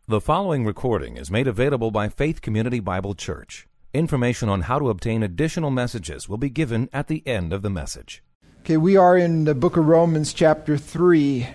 The following recording is made available by Faith Community Bible Church. Information on how to obtain additional messages will be given at the end of the message. Okay, we are in the book of Romans chapter 3.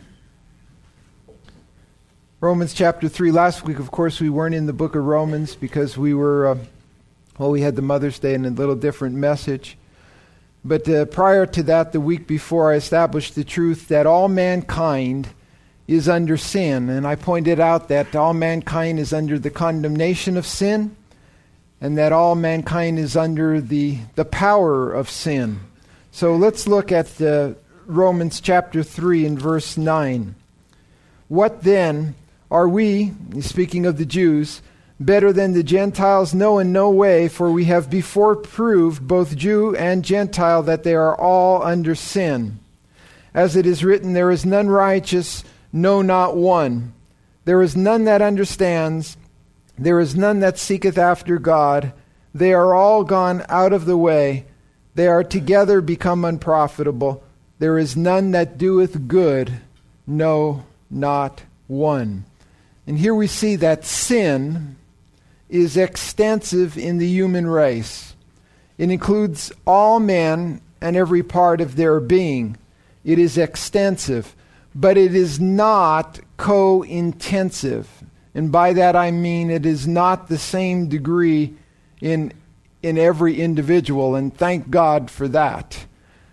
Romans chapter 3. Last week, of course, we weren't in the book of Romans because we were, we had the Mother's Day and a little different message. But prior to that, the week before, I established the truth that all mankind is under sin. And I pointed out that all mankind is under the condemnation of sin and that all mankind is under the power of sin. So let's look at Romans chapter 3 and verse 9. What then are we, speaking of the Jews, better than the Gentiles? No, in no way, for we have before proved, both Jew and Gentile, that they are all under sin. As it is written, there is none righteous, no, not one. There is none that understands. There is none that seeketh after God. They are all gone out of the way. They are together become unprofitable. There is none that doeth good, no, not one. And here we see that sin is extensive in the human race. It includes all men and every part of their being. It is extensive, but it is not co-intensive. And by that I mean it is not the same degree in every individual, and thank God for that.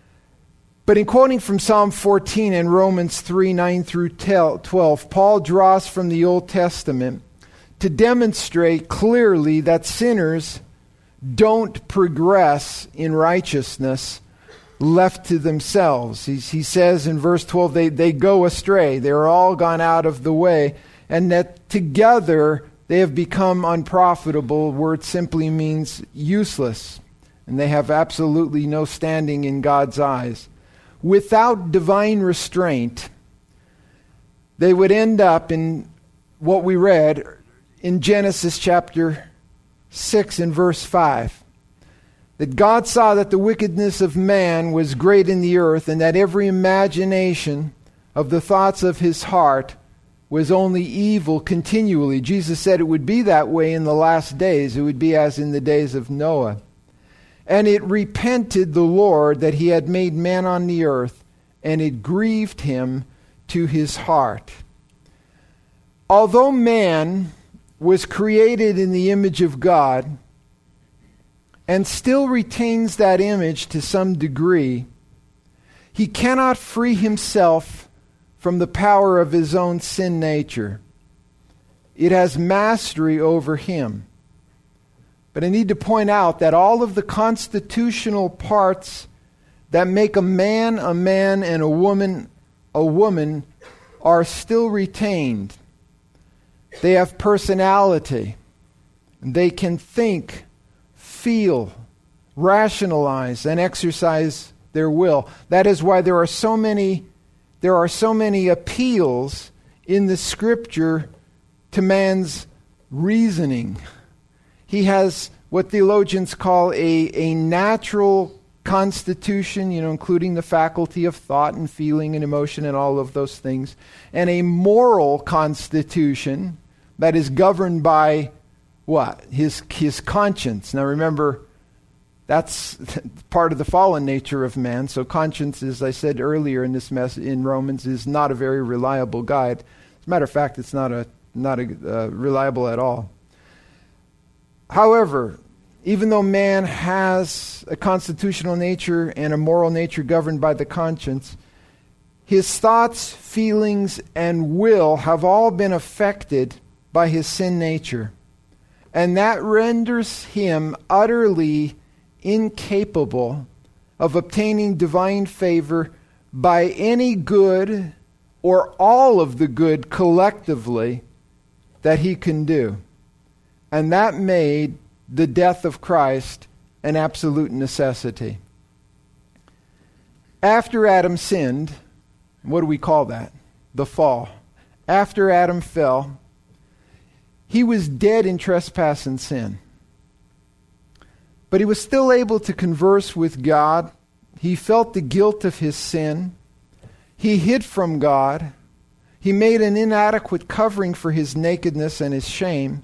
But in quoting from Psalm 14 and Romans 3, 9 through 12, Paul draws from the Old Testament to demonstrate clearly that sinners don't progress in righteousness left to themselves. He says in verse 12, they go astray. They're all gone out of the way. And that together they have become unprofitable. Word simply means useless. And they have absolutely no standing in God's eyes. Without divine restraint, they would end up in what we read in Genesis chapter 6 and verse 5. That God saw that the wickedness of man was great in the earth, and that every imagination of the thoughts of his heart was only evil continually. Jesus said it would be that way in the last days. It would be as in the days of Noah. And it repented the Lord that he had made man on the earth, and it grieved him to his heart. Although man was created in the image of God, and still retains that image to some degree, he cannot free himself from the power of his own sin nature. It has mastery over him. But I need to point out that all of the constitutional parts that make a man, and a woman, are still retained. They have personality. They can think, feel, rationalize, and exercise their will. That is why there are so many appeals in the Scripture to man's reasoning. He has what theologians call a natural constitution, including the faculty of thought and feeling and emotion and all of those things, and a moral constitution that is governed by what? His conscience. Now remember, that's part of the fallen nature of man. So conscience, as I said earlier in this in Romans, is not a very reliable guide. As a matter of fact, it's not reliable at all. However, even though man has a constitutional nature and a moral nature governed by the conscience, his thoughts, feelings, and will have all been affected by his sin nature. And that renders him utterly incapable of obtaining divine favor by any good or all of the good collectively that he can do. And that made the death of Christ an absolute necessity. After Adam sinned, what do we call that? The fall. After Adam fell, he was dead in trespass and sin. But he was still able to converse with God. He felt the guilt of his sin. He hid from God. He made an inadequate covering for his nakedness and his shame.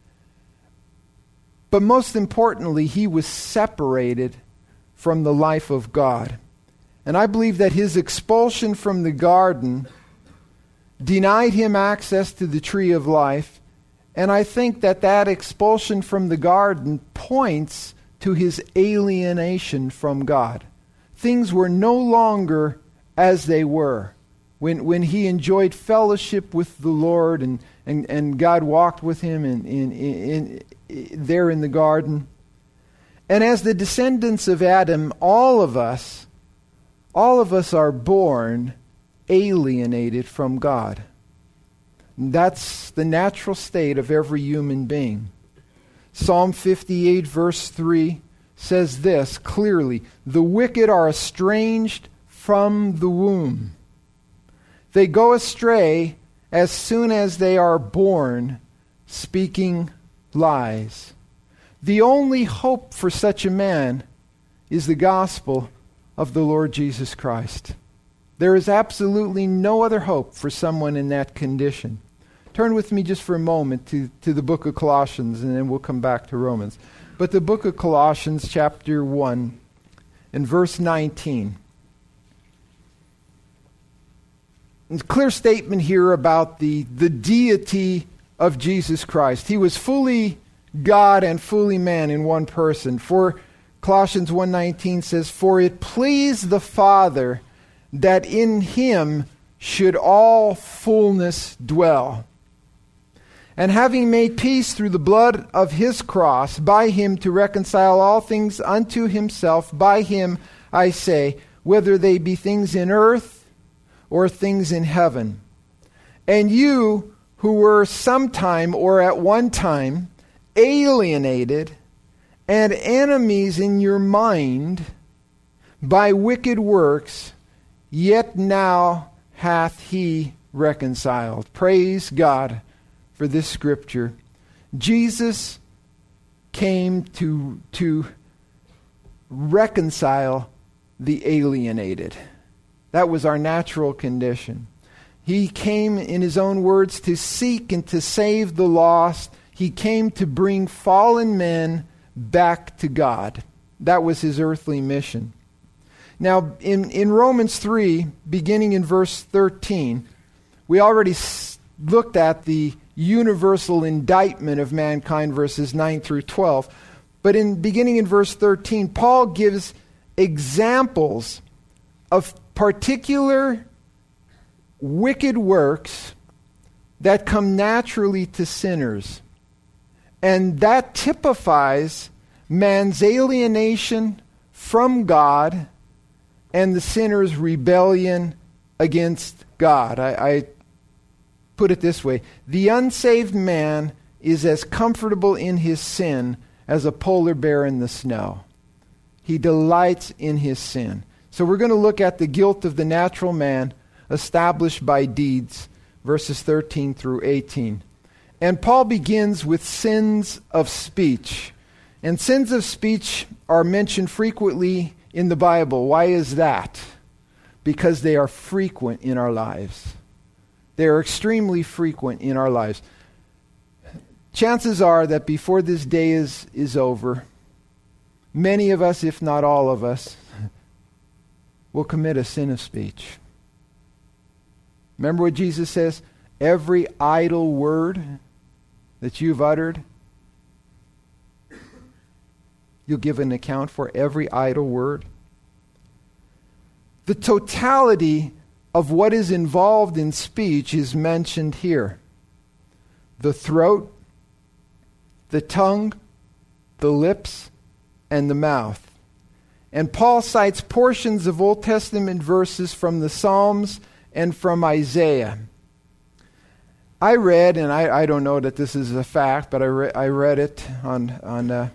But most importantly, he was separated from the life of God. And I believe that his expulsion from the garden denied him access to the tree of life. And I think that that expulsion from the garden points to his alienation from God. Things were no longer as they were. When he enjoyed fellowship with the Lord and God walked with him there in the garden. And as the descendants of Adam, all of us are born alienated from God. That's the natural state of every human being. Psalm 58 verse 3 says this clearly, "The wicked are estranged from the womb. They go astray as soon as they are born, speaking lies." The only hope for such a man is the gospel of the Lord Jesus Christ. There is absolutely no other hope for someone in that condition. Turn with me just for a moment to the book of Colossians, and then we'll come back to Romans. But the book of Colossians, chapter 1, and verse 19. It's a clear statement here about the deity of Jesus Christ. He was fully God and fully man in one person. For Colossians 1:19 says, "For it pleased the Father that in him should all fullness dwell. And having made peace through the blood of his cross, by him to reconcile all things unto himself, by him, I say, whether they be things in earth or things in heaven. And you who were sometime or at one time alienated and enemies in your mind by wicked works, yet now hath he reconciled." Praise God for this scripture. Jesus came to reconcile the alienated. That was our natural condition. He came, in his own words, to seek and to save the lost. He came to bring fallen men back to God. That was his earthly mission. Now, in Romans 3, beginning in verse 13, we already looked at the universal indictment of mankind, verses 9 through 12. But beginning in verse 13, Paul gives examples of particular wicked works that come naturally to sinners. And that typifies man's alienation from God and the sinner's rebellion against God. I put it this way: the unsaved man is as comfortable in his sin as a polar bear in the snow. He delights in his sin. So we're going to look at the guilt of the natural man established by deeds, verses 13 through 18. And Paul begins with sins of speech. And sins of speech are mentioned frequently in the Bible. Why is that? Because they are frequent in our lives. They are extremely frequent in our lives. Chances are that before this day is over, many of us, if not all of us, will commit a sin of speech. Remember what Jesus says? Every idle word that you've uttered, you'll give an account for every idle word. The totality of what is involved in speech is mentioned here. The throat, the tongue, the lips, and the mouth. And Paul cites portions of Old Testament verses from the Psalms and from Isaiah. I read, and I don't know that this is a fact, but I read it on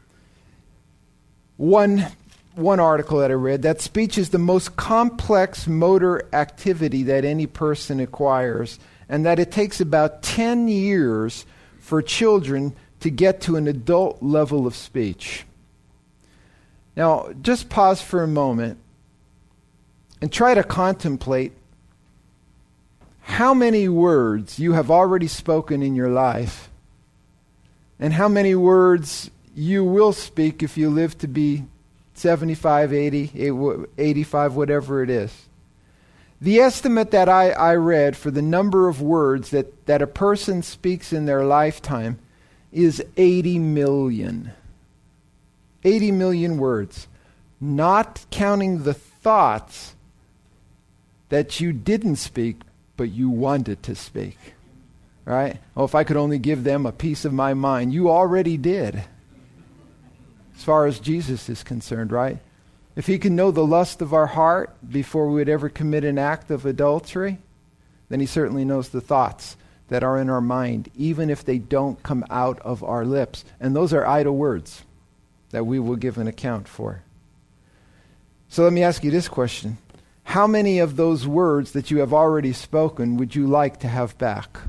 one article that I read, that speech is the most complex motor activity that any person acquires, and that it takes about 10 years for children to get to an adult level of speech. Now, just pause for a moment and try to contemplate how many words you have already spoken in your life, and how many words you will speak if you live to be 75, 80, 85, whatever it is. The estimate that I read for the number of words that a person speaks in their lifetime is 80 million. 80 million words. Not counting the thoughts that you didn't speak, but you wanted to speak. Right? Oh, if I could only give them a piece of my mind. You already did. As far as Jesus is concerned, right? If he can know the lust of our heart before we would ever commit an act of adultery, then he certainly knows the thoughts that are in our mind, even if they don't come out of our lips. And those are idle words that we will give an account for. So let me ask you this question. How many of those words that you have already spoken would you like to have back?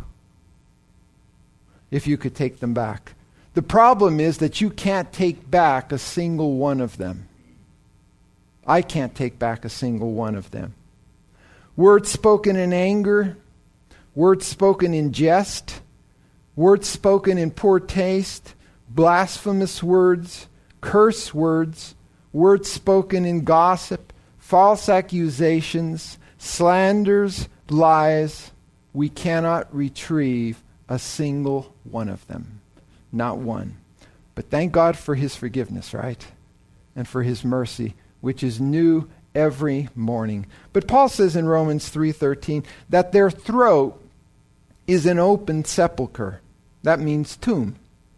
If you could take them back. The problem is that you can't take back a single one of them. I can't take back a single one of them. Words spoken in anger, words spoken in jest, words spoken in poor taste, blasphemous words, curse words, words spoken in gossip, false accusations, slanders, lies. We cannot retrieve a single one of them. Not one. But thank God for his forgiveness, right? And for his mercy, which is new every morning. But Paul says in Romans 3:13 that their throat is an open sepulcher. That means tomb.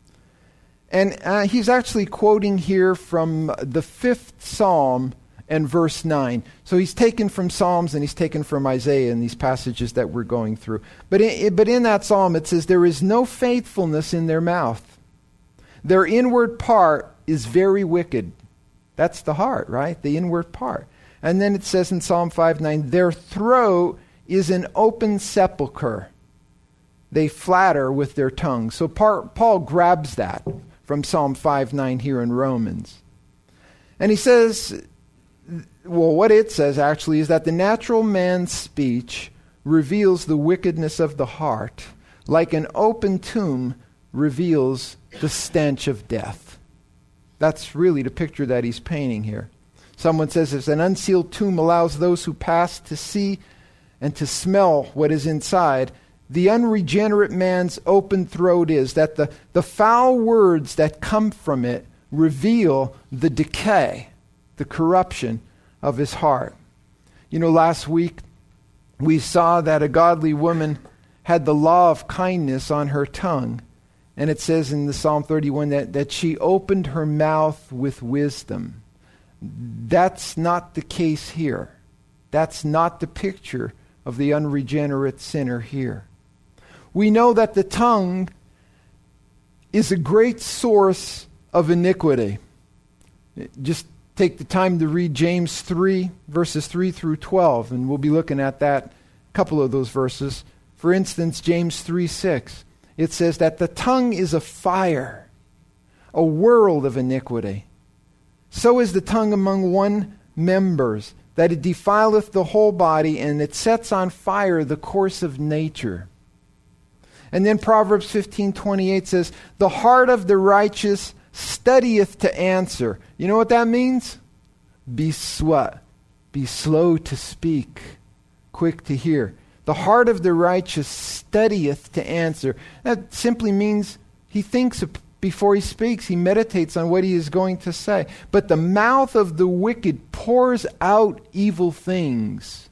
And he's actually quoting here from the 5th Psalm and verse 9. So he's taken from Psalms and he's taken from Isaiah in these passages that we're going through. But in that psalm it says, there is no faithfulness in their mouth. Their inward part is very wicked. That's the heart, right? The inward part. And then it says in Psalm 5:9, their throat is an open sepulcher. They flatter with their tongue. So Paul grabs that from Psalm 5:9 here in Romans. And he says, well, what it says actually is that the natural man's speech reveals the wickedness of the heart, like an open tomb reveals the stench of death. That's really the picture that he's painting here. Someone says, as an unsealed tomb allows those who pass to see and to smell what is inside, the unregenerate man's open throat is that the foul words that come from it reveal the decay, the corruption of his heart. You know, last week we saw that a godly woman had the law of kindness on her tongue. And it says in the Psalm 31 that she opened her mouth with wisdom. That's not the case here. That's not the picture of the unregenerate sinner here. We know that the tongue is a great source of iniquity. Just take the time to read James 3, verses 3 through 12, and we'll be looking at that, a couple of those verses. For instance, James 3:6. It says that the tongue is a fire, a world of iniquity. So is the tongue among one members, that it defileth the whole body, and it sets on fire the course of nature. And then Proverbs 15:28 says, the heart of the righteous studieth to answer. You know what that means? Be slow to speak, quick to hear. The heart of the righteous studieth to answer. That simply means he thinks before he speaks. He meditates on what he is going to say. But the mouth of the wicked pours out evil things.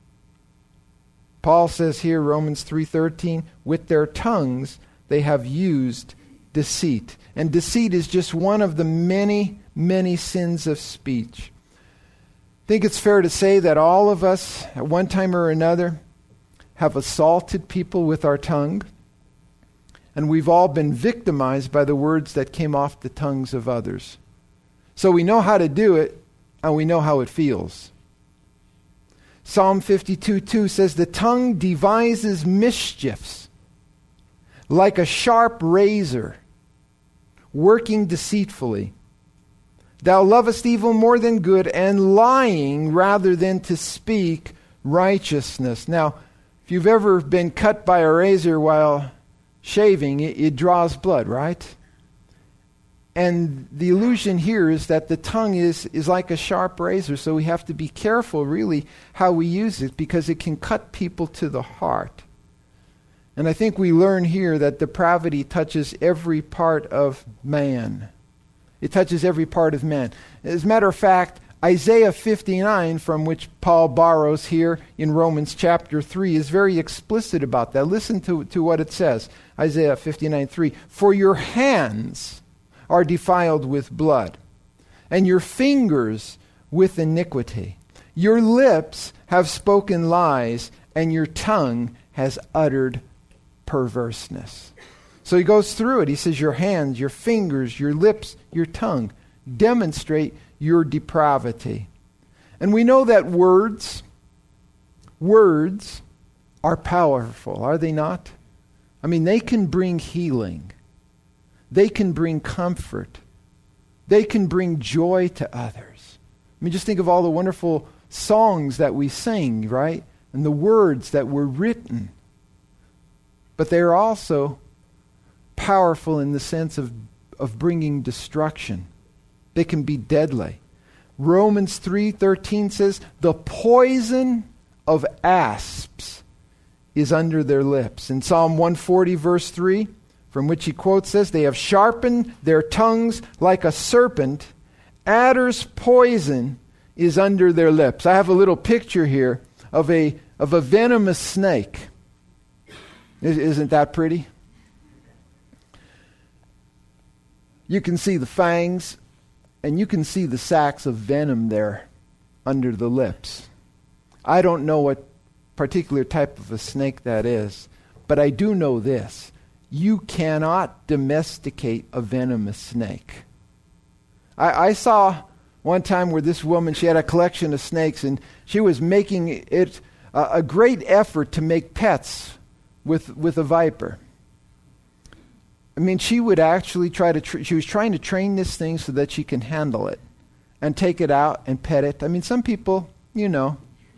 Paul says here, Romans 3:13, with their tongues they have used deceit. And deceit is just one of the many, many sins of speech. I think it's fair to say that all of us, at one time or another, have assaulted people with our tongue, and we've all been victimized by the words that came off the tongues of others. So we know how to do it, and we know how it feels. Psalm 52:2 says, the tongue devises mischiefs like a sharp razor, working deceitfully. Thou lovest evil more than good, and lying rather than to speak righteousness. Now, If you've ever been cut by a razor while shaving, it draws blood, right? And the illusion here is that the tongue is like a sharp razor, so we have to be careful, really, how we use it, because it can cut people to the heart. And I think we learn here that depravity touches every part of man. It touches every part of man. As a matter of fact, Isaiah 59, from which Paul borrows here in Romans chapter 3, is very explicit about that. Listen to what it says. Isaiah 59:3. For your hands are defiled with blood, and your fingers with iniquity. Your lips have spoken lies, and your tongue has uttered perverseness. So he goes through it. He says your hands, your fingers, your lips, your tongue demonstrate your depravity. And we know that words are powerful, are they not? I mean, they can bring healing. They can bring comfort. They can bring joy to others. I mean, just think of all the wonderful songs that we sing, right? And the words that were written. But they are also powerful in the sense of bringing destruction. They can be deadly. Romans 3:13 says, the poison of asps is under their lips. In Psalm 140 verse 3, from which he quotes says, they have sharpened their tongues like a serpent. Adder's poison is under their lips. I have a little picture here of a venomous snake. Isn't that pretty? You can see the fangs, and you can see the sacs of venom there under the lips. I don't know what particular type of a snake that is, but I do know this. You cannot domesticate a venomous snake. I saw one time where this woman, she had a collection of snakes, and she was making it a great effort to make pets with a viper. I mean, she would actually she was trying to train this thing so that she can handle it and take it out and pet it. I mean, some people, you know.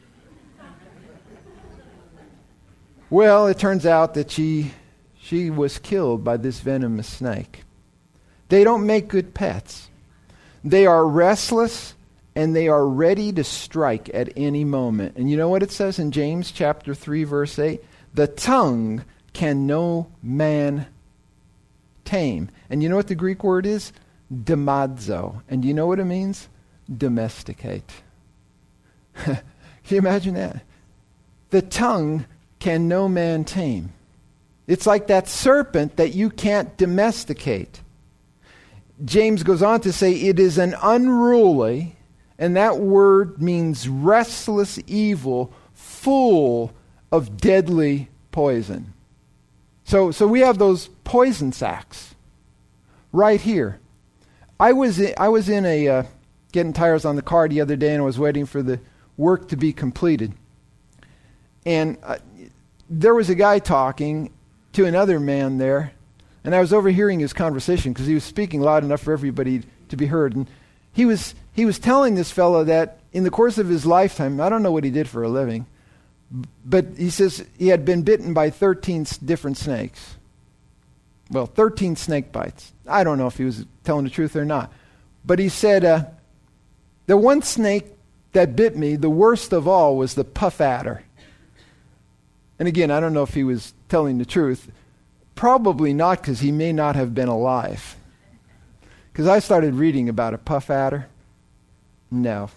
Well, it turns out that she was killed by this venomous snake. They don't make good pets. They are restless and they are ready to strike at any moment. And you know what it says in James chapter 3 verse 8? The tongue can no man tame. And you know what the Greek word is? Demadzo. And do you know what it means? Domesticate. Can you imagine that? The tongue can no man tame. It's like that serpent that you can't domesticate. James goes on to say it is an unruly, and that word means restless evil, full of deadly poison. So we have those poison sacs right here. I was in a getting tires on the car the other day, and I was waiting for the work to be completed. And there was a guy talking to another man there, and I was overhearing his conversation because he was speaking loud enough for everybody to be heard. And he was telling this fellow that in the course of his lifetime, I don't know what he did for a living, but he says he had been bitten by 13 different snakes. Well, 13 snake bites. I don't know if he was telling the truth or not. But he said, the one snake that bit me, the worst of all, was the puff adder. And again, I don't know if he was telling the truth. Probably not, because he may not have been alive. Because I started reading about a puff adder. No.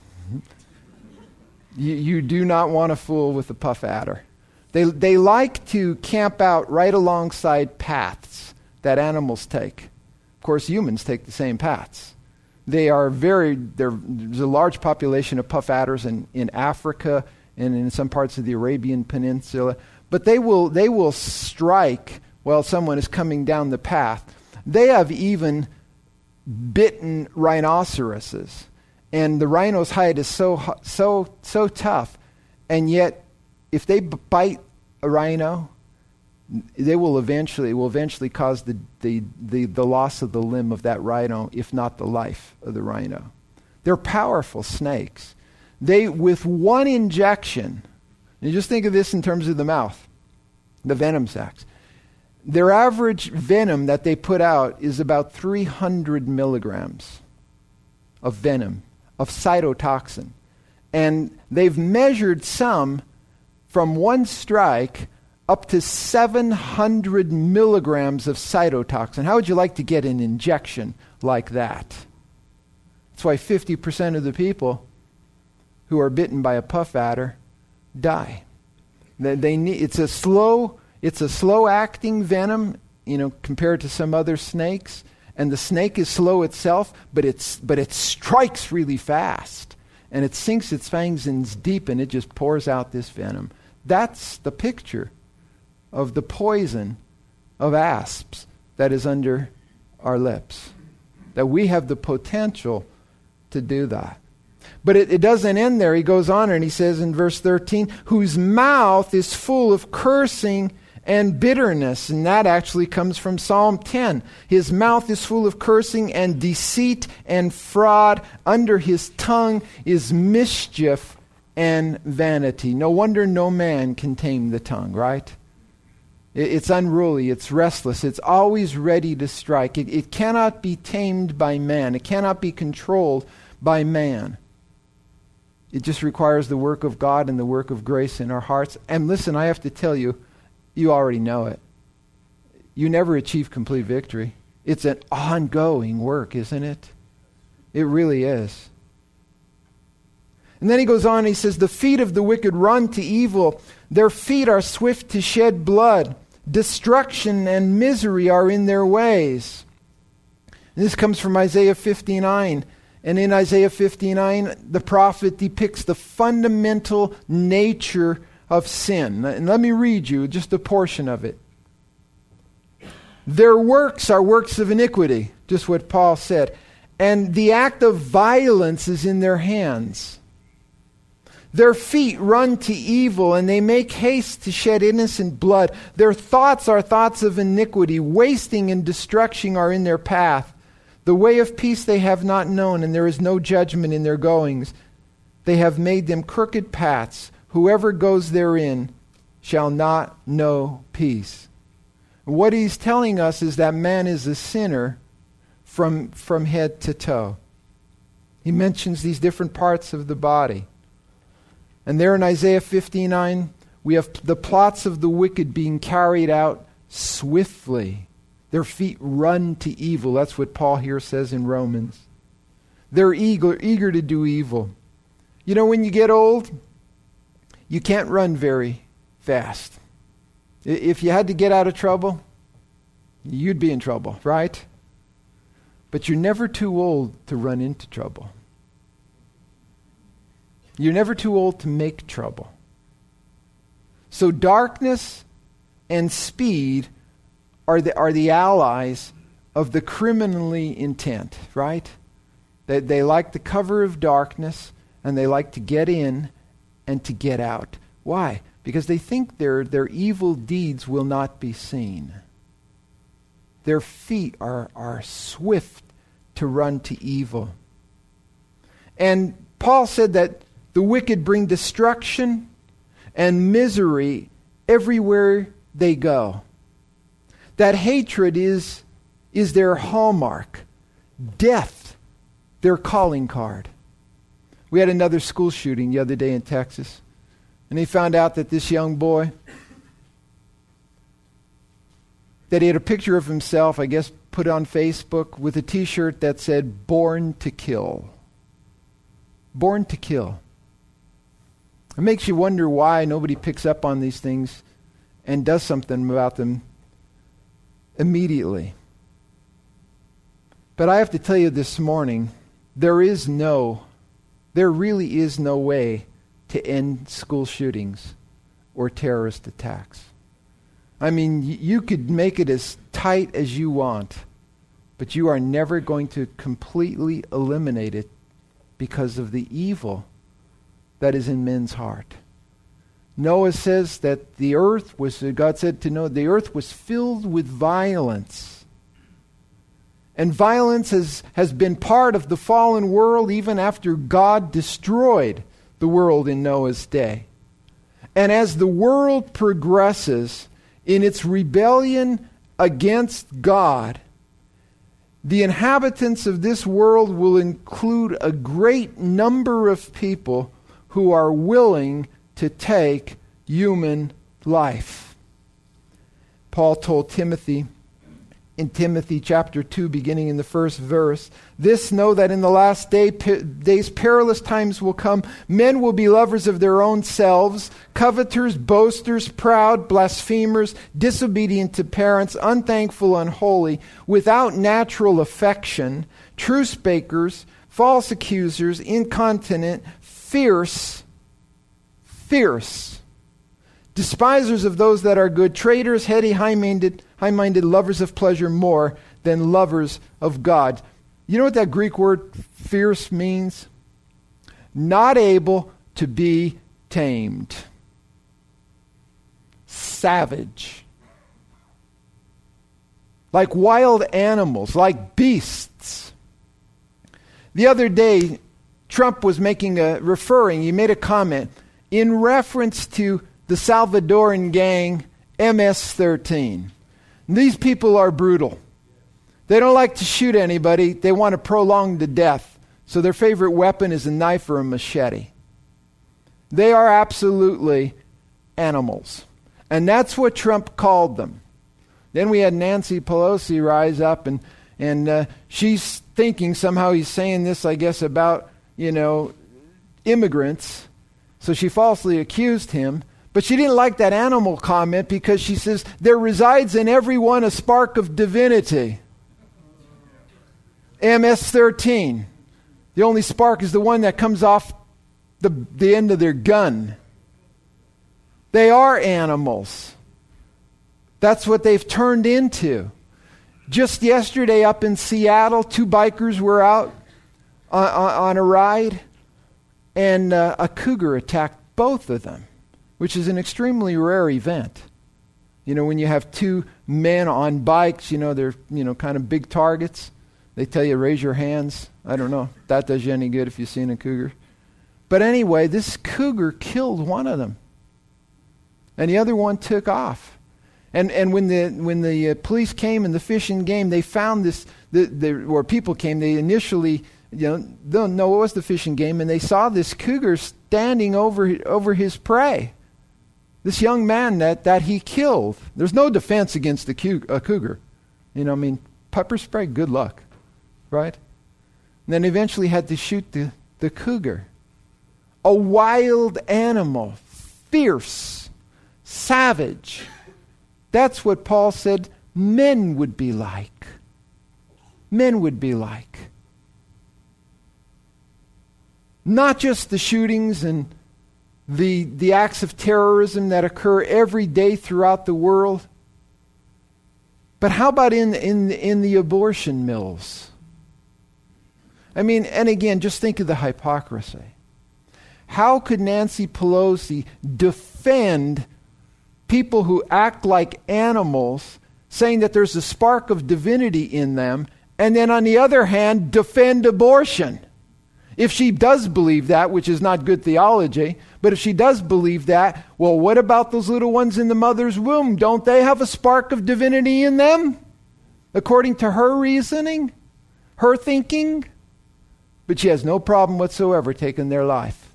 You do not want to fool with a puff adder. They like to camp out right alongside paths that animals take. Of course, humans take the same paths. There's a large population of puff adders in Africa and in some parts of the Arabian Peninsula. But they will strike while someone is coming down the path. They have even bitten rhinoceroses. And the rhino's hide is so tough. And yet, if they bite a rhino, it will eventually cause the loss of the limb of that rhino, if not the life of the rhino. They're powerful snakes. With one injection, and just think of this in terms of the mouth. the venom sacs. Their average venom that they put out is about 300 milligrams of venom, of cytotoxin. And they've measured some from one strike up to 700 milligrams of cytotoxin. How would you like to get an injection like that? That's why 50% of the people who are bitten by a puff adder die. It's a slow acting venom, compared to some other snakes. And the snake is slow itself, but it strikes really fast. And it sinks its fangs in deep, and it just pours out this venom. That's the picture of the poison of asps that is under our lips. That we have the potential to do that. But it doesn't end there. He goes on and he says in verse 13, whose mouth is full of cursing and bitterness. And that actually comes from Psalm 10. His mouth is full of cursing and deceit and fraud. Under his tongue is mischief and vanity. No wonder no man can tame the tongue, right? It's unruly, it's restless, it's always ready to strike. It cannot be tamed by man. It cannot be controlled by man. It just requires the work of God and the work of grace in our hearts. And listen, I have to tell you, you already know it. You never achieve complete victory. It's an ongoing work, isn't it? It really is. And then he goes on and he says, the feet of the wicked run to evil. Their feet are swift to shed blood. Destruction and misery are in their ways. And this comes from Isaiah 59. And in Isaiah 59, the prophet depicts the fundamental nature of sin. And let me read you just a portion of it. Their works are works of iniquity, just what Paul said. And the act of violence is in their hands. Their feet run to evil, and they make haste to shed innocent blood. Their thoughts are thoughts of iniquity. Wasting and destruction are in their path. The way of peace they have not known, and there is no judgment in their goings. They have made them crooked paths. Whoever goes therein shall not know peace. What he's telling us is that man is a sinner from head to toe. He mentions these different parts of the body. And there in Isaiah 59, we have the plots of the wicked being carried out swiftly. Their feet run to evil. That's what Paul here says in Romans. They're eager to do evil. You know, when you get old, you can't run very fast. If you had to get out of trouble, you'd be in trouble, right? But you're never too old to run into trouble. You're never too old to make trouble. So darkness and speed are the allies of the criminally intent, right? They like the cover of darkness, and they like to get in and to get out. Why? Because they think their evil deeds will not be seen. Their feet are swift to run to evil. And Paul said that the wicked bring destruction and misery everywhere they go. That hatred is their hallmark. Death, their calling card. We had another school shooting the other day in Texas. And they found out that this young boy, that he had a picture of himself, I guess, put on Facebook with a t-shirt that said, "Born to Kill." Born to kill. It makes you wonder why nobody picks up on these things and does something about them immediately. But I have to tell you this morning, there really is no way to end school shootings or terrorist attacks. I mean, you could make it as tight as you want, but you are never going to completely eliminate it because of the evil that is in men's heart. Noah says that God said to Noah, the earth was filled with violence. And violence has been part of the fallen world even after God destroyed the world in Noah's day. And as the world progresses, in its rebellion against God, the inhabitants of this world will include a great number of people who are willing to take human life. Paul told Timothy in Timothy chapter 2, beginning in the first verse, "This know that in the last days perilous times will come. Men will be lovers of their own selves, coveters, boasters, proud, blasphemers, disobedient to parents, unthankful, unholy, without natural affection, truce breakers, false accusers, incontinent, fierce, despisers of those that are good, traitors, heady, high-minded, lovers of pleasure more than lovers of God." You know what that Greek word fierce means? Not able to be tamed. Savage. Like wild animals, like beasts. The other day, Trump was he made a comment in reference to the Salvadoran gang MS-13. These people are brutal. They don't like to shoot anybody. They want to prolong the death. So their favorite weapon is a knife or a machete. They are absolutely animals. And that's what Trump called them. Then we had Nancy Pelosi rise up and she's thinking somehow he's saying this, I guess, about, immigrants. So she falsely accused him. But she didn't like that animal comment because she says, there resides in everyone a spark of divinity. MS-13. The only spark is the one that comes off the end of their gun. They are animals. That's what they've turned into. Just yesterday up in Seattle, 2 bikers were out on a ride, and a cougar attacked both of them, which is an extremely rare event. When you have 2 men on bikes, they're, kind of big targets. They tell you, raise your hands. I don't know if that does you any good if you've seen a cougar. But anyway, this cougar killed one of them. And the other one took off. And when the police came and the fish and game, they found this, or people came, they initially, don't know what was the fish and game, and they saw this cougar standing over his prey. This young man that he killed. There's no defense against a cougar. Pepper spray, good luck. Right? And then eventually had to shoot the cougar. A wild animal. Fierce. Savage. That's what Paul said men would be like. Men would be like. Not just the shootings and the acts of terrorism that occur every day throughout the world, but how about in the abortion mills? And again, just think of the hypocrisy. How could Nancy Pelosi defend people who act like animals, saying that there's a spark of divinity in them, and then on the other hand, defend abortion? If she does believe that, which is not good theology, but if she does believe that, well, what about those little ones in the mother's womb? Don't they have a spark of divinity in them? According to her reasoning, her thinking? But she has no problem whatsoever taking their life.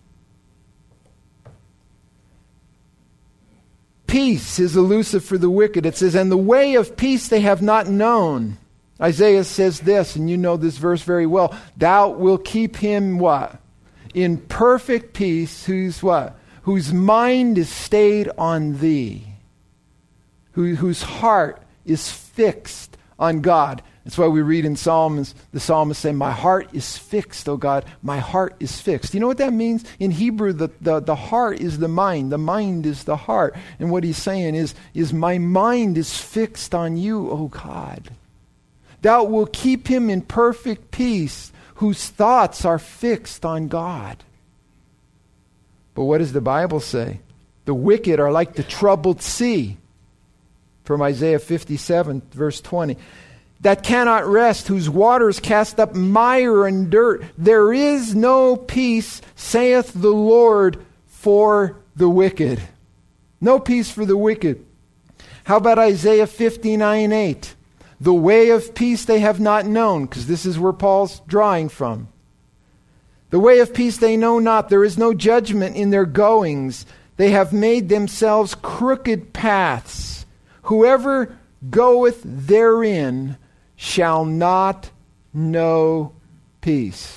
Peace is elusive for the wicked. It says, and the way of peace they have not known. Isaiah says this, and you know this verse very well. Thou wilt keep him what? In perfect peace, whose what? Whose mind is stayed on thee. Whose heart is fixed on God. That's why we read in Psalms, the psalmist say, my heart is fixed, O God, my heart is fixed. You know what that means? In Hebrew, the heart is the mind is the heart. And what he's saying is my mind is fixed on you, O God. Thou wilt keep him in perfect peace, whose thoughts are fixed on God. But what does the Bible say? The wicked are like the troubled sea. From Isaiah 57, verse 20. That cannot rest, whose waters cast up mire and dirt. There is no peace, saith the Lord, for the wicked. No peace for the wicked. How about Isaiah 59:8? The way of peace they have not known, because this is where Paul's drawing from. The way of peace they know not. There is no judgment in their goings. They have made themselves crooked paths. Whoever goeth therein shall not know peace.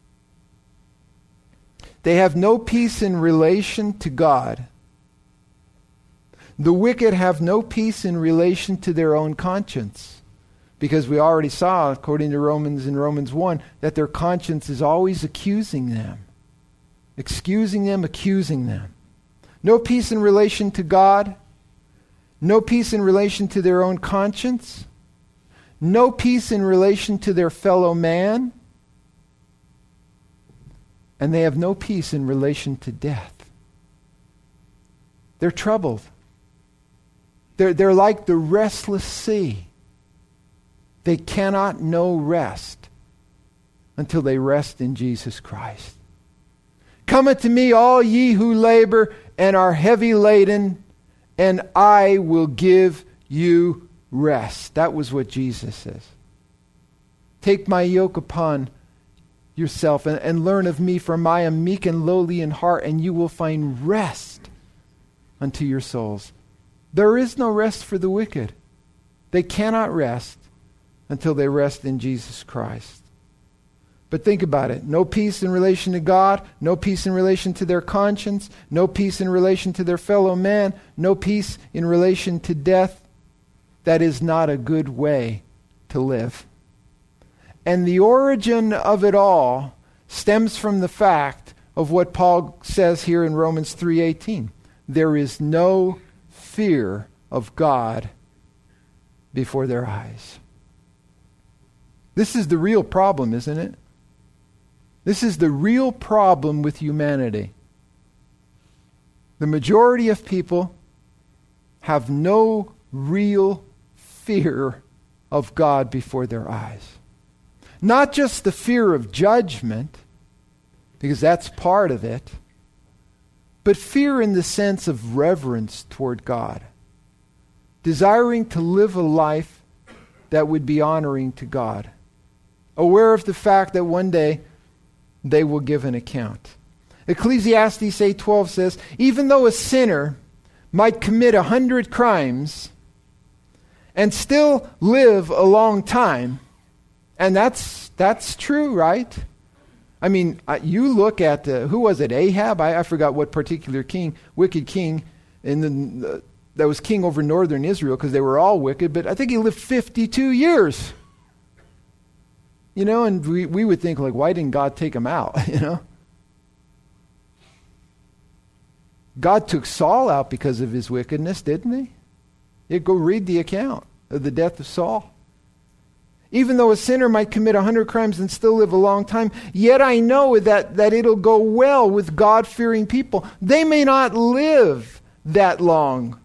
They have no peace in relation to God. The wicked have no peace in relation to their own conscience. Because we already saw, according to Romans 1, that their conscience is always accusing them. Excusing them, accusing them. No peace in relation to God. No peace in relation to their own conscience. No peace in relation to their fellow man. And they have no peace in relation to death. They're troubled. They're like the restless sea. They cannot know rest until they rest in Jesus Christ. Come unto me, all ye who labor and are heavy laden, and I will give you rest. That was what Jesus says. Take my yoke upon yourself and learn of me, for I am meek and lowly in heart, and you will find rest unto your souls. There is no rest for the wicked. They cannot rest until they rest in Jesus Christ. But think about it. No peace in relation to God, no peace in relation to their conscience, no peace in relation to their fellow man, no peace in relation to death. That is not a good way to live. And the origin of it all stems from the fact of what Paul says here in Romans 3:18. There is no fear of God before their eyes. This is the real problem, isn't it? This is the real problem with humanity. The majority of people have no real fear of God before their eyes. Not just the fear of judgment, because that's part of it, but fear in the sense of reverence toward God. Desiring to live a life that would be honoring to God. Aware of the fact that one day they will give an account. Ecclesiastes 8:12 says, even though a sinner might commit 100 crimes and still live a long time, and that's true, right? I mean, you look at, who was it, Ahab? I forgot what particular king, wicked king, that was king over northern Israel, because they were all wicked, but I think he lived 52 years. You know, and we would think, like, why didn't God take him out, you know? God took Saul out because of his wickedness, didn't he? You go read the account of the death of Saul. Even though a sinner might commit 100 crimes and still live a long time, yet I know that it'll go well with God-fearing people. They may not live that long,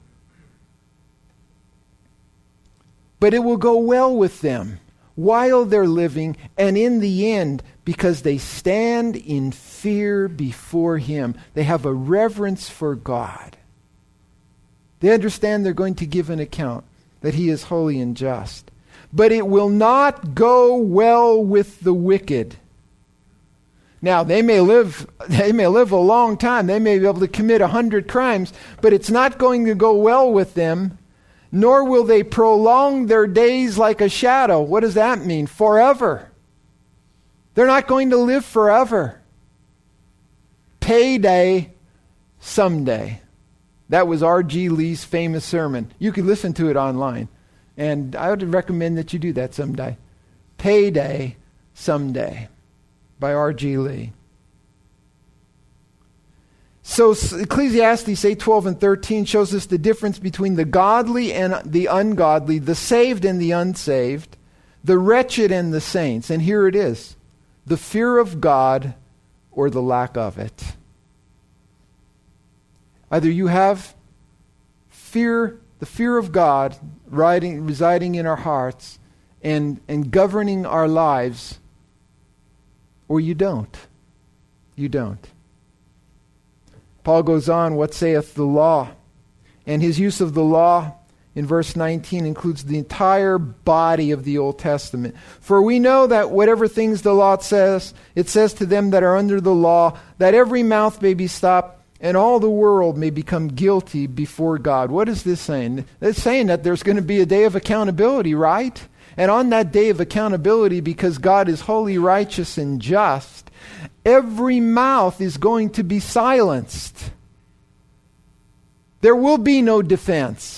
but it will go well with them while they're living, and in the end, because they stand in fear before Him. They have a reverence for God. They understand they're going to give an account, that He is holy and just. But it will not go well with the wicked. Now, they may live a long time. They may be able to commit 100 crimes, but it's not going to go well with them, nor will they prolong their days like a shadow. What does that mean? Forever. They're not going to live forever. Payday someday. That was R.G. Lee's famous sermon. You can listen to it online. And I would recommend that you do that someday. Payday someday by R.G. Lee. So Ecclesiastes 8:12 and 13 shows us the difference between the godly and the ungodly, the saved and the unsaved, the wretched and the saints. And here it is. The fear of God or the lack of it. Either you have fear, the fear of God residing in our hearts and governing our lives, or you don't. You don't. Paul goes on, what saith the law? And his use of the law in verse 19 includes the entire body of the Old Testament. For we know that whatever things the law says, it says to them that are under the law, that every mouth may be stopped, and all the world may become guilty before God. What is this saying? It's saying that there's going to be a day of accountability, right? And on that day of accountability, because God is holy, righteous, and just, every mouth is going to be silenced. There will be no defense.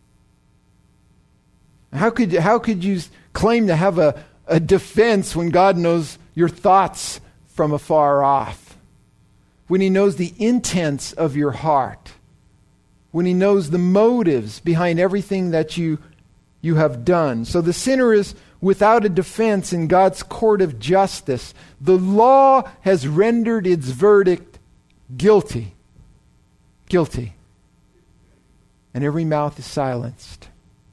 How could you claim to have a defense when God knows your thoughts from afar off? When He knows the intents of your heart? When He knows the motives behind everything that you have done? So the sinner is without a defense in God's court of justice. The law has rendered its verdict guilty. Guilty. And every mouth is silenced.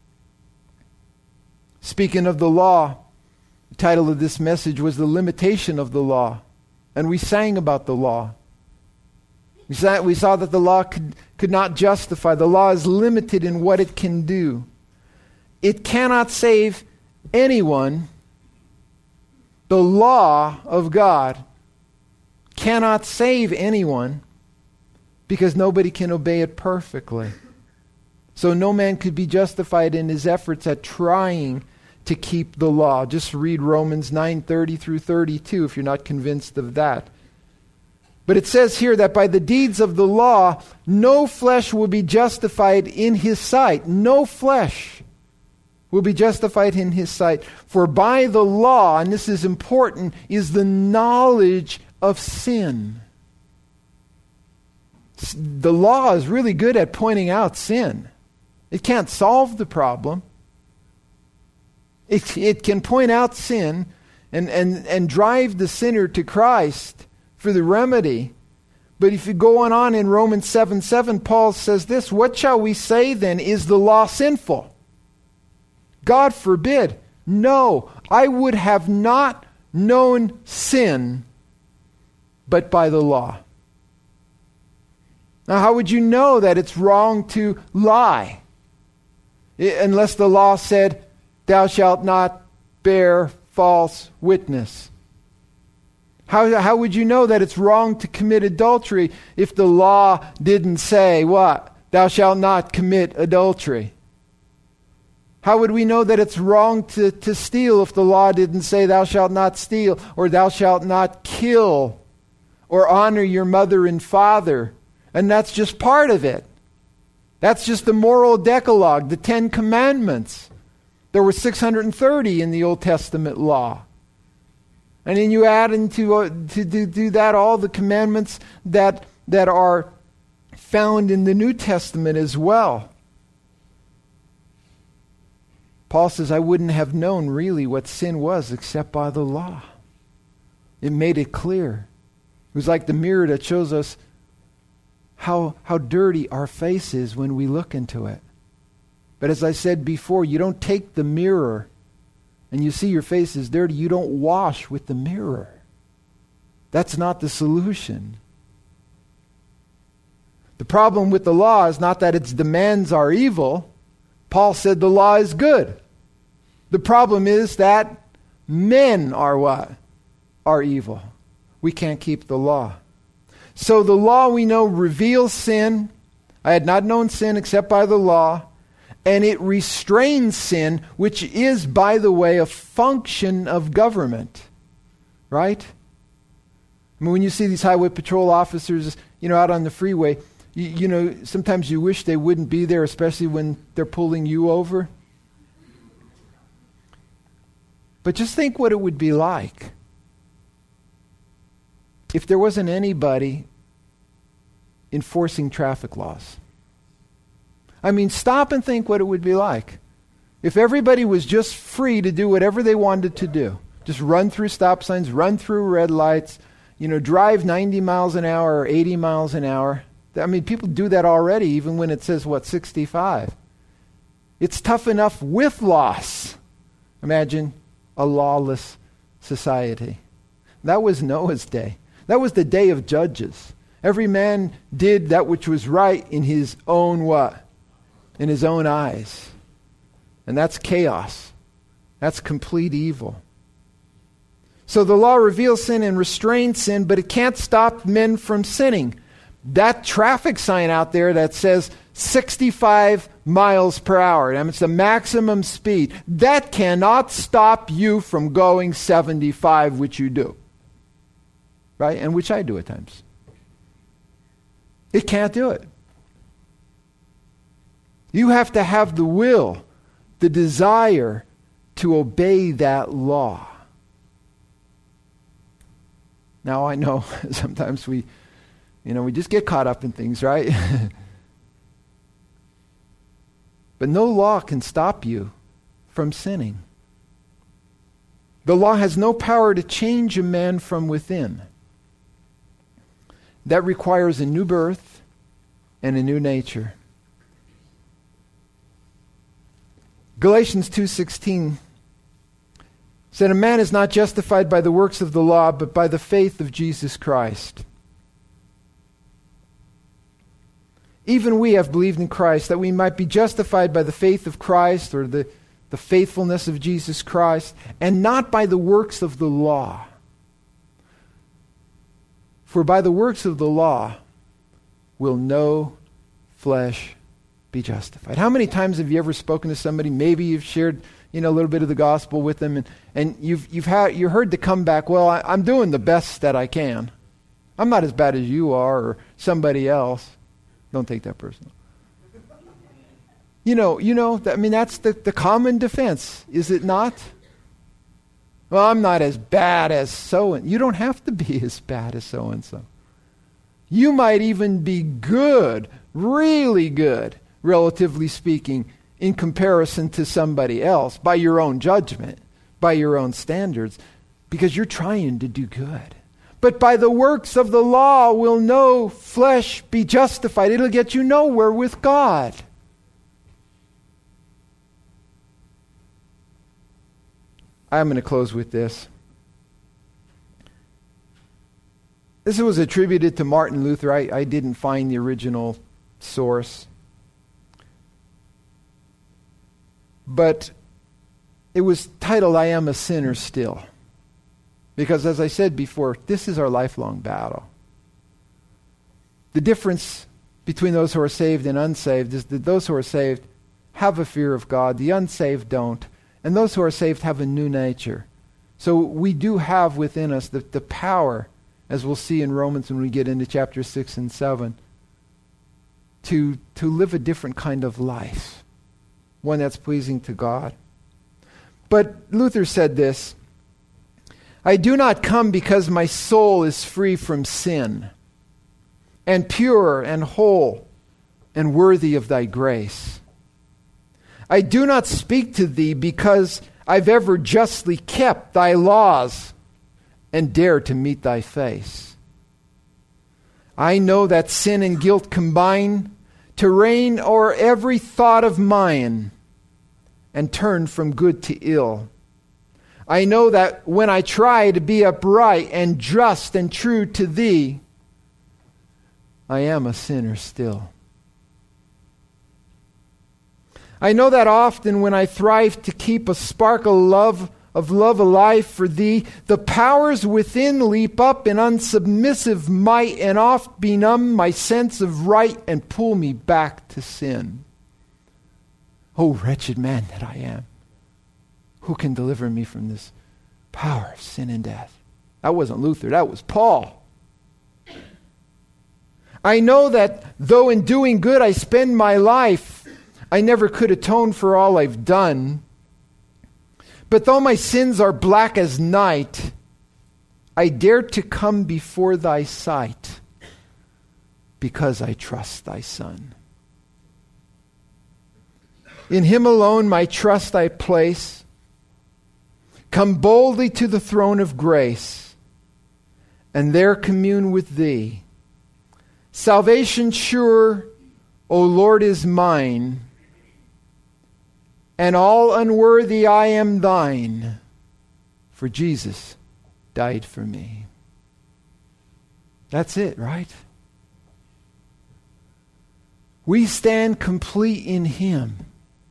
Speaking of the law, the title of this message was The Limitation of the Law. And we sang about the law. We saw that the law could not justify. The law is limited in what it can do. It cannot save anyone. The law of God cannot save anyone because nobody can obey it perfectly. So no man could be justified in his efforts at trying to keep the law. Just read Romans 9:30 through 32 if you're not convinced of that. But it says here that by the deeds of the law, no flesh will be justified in His sight. No flesh will be justified in His sight. For by the law, and this is important, is the knowledge of sin. The law is really good at pointing out sin. It can't solve the problem. It can point out sin and drive the sinner to Christ for the remedy. But if you go on in Romans 7:7, Paul says this, what shall we say then? Is the law sinful? God forbid. No, I would have not known sin but by the law. Now, how would you know that it's wrong to lie? Unless the law said, thou shalt not bear false witness. How would you know that it's wrong to commit adultery if the law didn't say what? Thou shalt not commit adultery. How would we know that it's wrong to steal if the law didn't say thou shalt not steal, or thou shalt not kill, or honor your mother and father? And that's just part of it. That's just the moral decalogue, the 10 commandments. There were 630 in the Old Testament law. And then you add into to do that all the commandments that are found in the New Testament as well. Paul says, I wouldn't have known really what sin was except by the law. It made it clear. It was like the mirror that shows us how dirty our face is when we look into it. But as I said before, you don't take the mirror and you see your face is dirty. You don't wash with the mirror. That's not the solution. The problem with the law is not that its demands are evil. Paul said the law is good. The problem is that men are what? Are evil. We can't keep the law. So the law, we know, reveals sin. I had not known sin except by the law. And it restrains sin, which is, by the way, a function of government. Right? I mean, when you see these highway patrol officers, out on the freeway, sometimes you wish they wouldn't be there, especially when they're pulling you over. But just think what it would be like if there wasn't anybody enforcing traffic laws. I mean, stop and think what it would be like if everybody was just free to do whatever they wanted to do. Just run through stop signs, run through red lights, drive 90 miles an hour or 80 miles an hour. I mean, people do that already, even when it says, 65. It's tough enough with laws. Imagine a lawless society. That was Noah's day. That was the day of judges. Every man did that which was right in his own what? in his own eyes. And that's chaos. That's complete evil. So the law reveals sin and restrains sin, but it can't stop men from sinning. That traffic sign out there that says 65 miles per hour, I mean, it's the maximum speed, that cannot stop you from going 75, which you do. Right? And which I do at times. It can't do it. You have to have the will, the desire to obey that law. Now I know sometimes we just get caught up in things, right? But no law can stop you from sinning. The law has no power to change a man from within. That requires a new birth and a new nature. Galatians 2:16 said, "A man is not justified by the works of the law, but by the faith of Jesus Christ." Even we have believed in Christ, that we might be justified by the faith of Christ, or the faithfulness of Jesus Christ, and not by the works of the law. For by the works of the law will no flesh be justified. How many times have you ever spoken to somebody? Maybe you've shared a little bit of the gospel with them, and you heard the comeback, well, I'm doing the best that I can. I'm not as bad as you are or somebody else. Don't take that personal. That's the common defense, is it not? Well, I'm not as bad as so-and-so. You don't have to be as bad as so-and-so. You might even be good, really good, relatively speaking, in comparison to somebody else, by your own judgment, by your own standards, because you're trying to do good. But by the works of the law will no flesh be justified. It'll get you nowhere with God. I'm going to close with this. This was attributed to Martin Luther. I didn't find the original source. But it was titled, "I Am a Sinner Still." Because as I said before, this is our lifelong battle. The difference between those who are saved and unsaved is that those who are saved have a fear of God. The unsaved don't. And those who are saved have a new nature. So we do have within us the power, as we'll see in Romans when we get into chapter 6 and 7, to live a different kind of life. One that's pleasing to God. But Luther said this, "I do not come because my soul is free from sin, and pure and whole and worthy of thy grace. I do not speak to thee because I've ever justly kept thy laws and dare to meet thy face. I know that sin and guilt combine to reign o'er every thought of mine and turn from good to ill. I know that when I try to be upright and just and true to thee, I am a sinner still. I know that often when I thrive to keep a spark of love alive for thee, the powers within leap up in unsubmissive might and oft benumb my sense of right and pull me back to sin. Oh, wretched man that I am, who can deliver me from this power of sin and death? That wasn't Luther, that was Paul. I know that though in doing good I spend my life, I never could atone for all I've done. But though my sins are black as night, I dare to come before thy sight because I trust thy Son. In him alone my trust I place. Come boldly to the throne of grace, and there commune with thee. Salvation sure, O Lord, is mine, and all unworthy I am thine, for Jesus died for me. That's it, right? We stand complete in Him.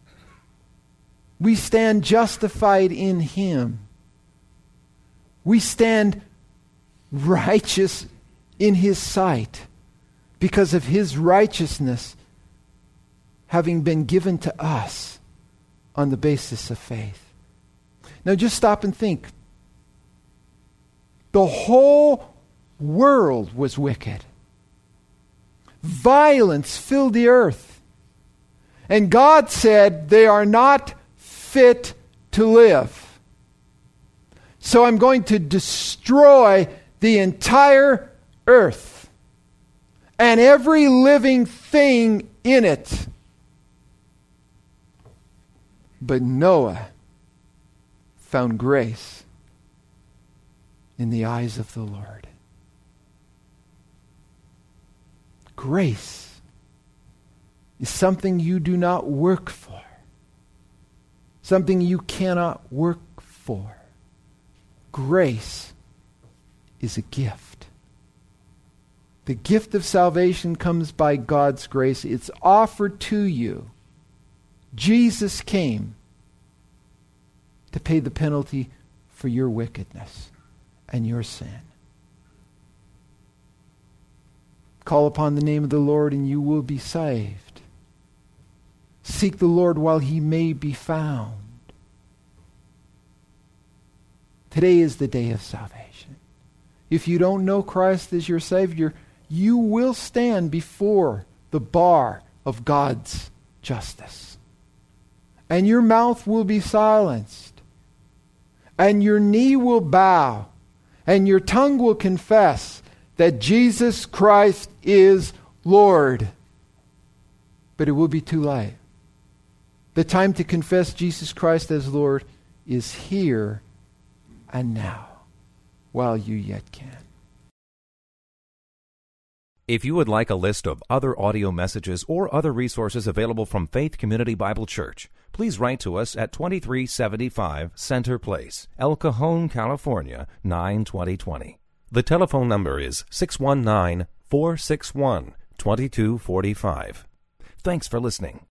We stand justified in Him. We stand righteous in His sight because of His righteousness having been given to us on the basis of faith. Now just stop and think. The whole world was wicked. Violence filled the earth. And God said, they are not fit to live. So I'm going to destroy the entire earth and every living thing in it. But Noah found grace in the eyes of the Lord. Grace is something you do not work for. Something you cannot work for. Grace is a gift. The gift of salvation comes by God's grace. It's offered to you. Jesus came to pay the penalty for your wickedness and your sin. Call upon the name of the Lord and you will be saved. Seek the Lord while He may be found. Today is the day of salvation. If you don't know Christ as your Savior, you will stand before the bar of God's justice. And your mouth will be silenced. And your knee will bow. And your tongue will confess that Jesus Christ is Lord. But it will be too late. The time to confess Jesus Christ as Lord is here and now, while you yet can. If you would like a list of other audio messages or other resources available from Faith Community Bible Church, please write to us at 2375 Center Place, El Cajon, California, 92020. The telephone number is 619-461-2245. Thanks for listening.